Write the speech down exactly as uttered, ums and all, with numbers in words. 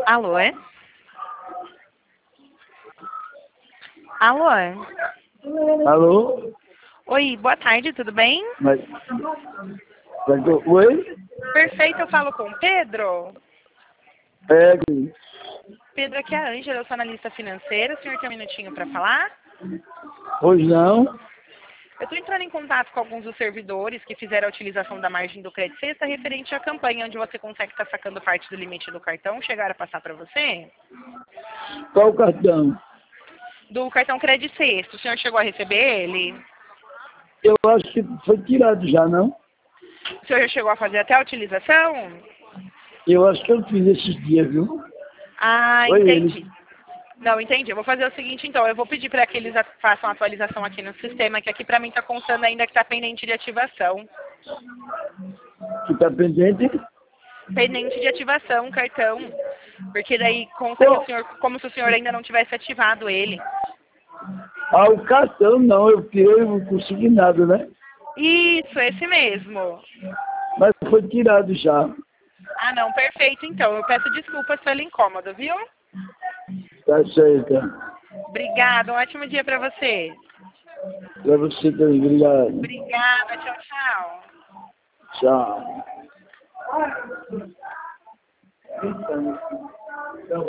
Alô, é? Alô? é? Alô? Oi, boa tarde, tudo bem? Mas, mas, oi? Perfeito, eu falo com o Pedro. É, Pedro, aqui é a Ângela, eu sou analista financeira. O senhor tem um minutinho para falar? pois não? Eu estou entrando em contato com alguns dos servidores que fizeram a utilização da margem do crédito sexta referente à campanha onde você consegue estar sacando parte do limite do cartão. Chegaram a passar para você? Qual o cartão? Do cartão crédito sexta. O senhor chegou a receber ele? Eu acho que foi tirado já, não? O senhor já chegou a fazer até a utilização? Eu acho que eu fiz esses dias, viu? Ah, Foi entendi. ele. Não, entendi. Eu vou fazer o seguinte, então. Eu vou pedir para que eles a- façam a atualização aqui no sistema, que aqui para mim está constando ainda que está pendente de ativação. Que tá pendente. Pendente de ativação, o cartão. Porque daí consta que o Pô, senhor, como se o senhor ainda não tivesse ativado ele. ah, o cartão não, eu tirei, não consegui nada, né? Isso, esse mesmo. Mas foi tirado já. Ah, não, perfeito, então. Eu peço desculpas pelo incômodo, viu? Tá certo. Obrigada, um ótimo dia para você. Pra você também, obrigado. Obrigada, tchau, tchau. Tchau.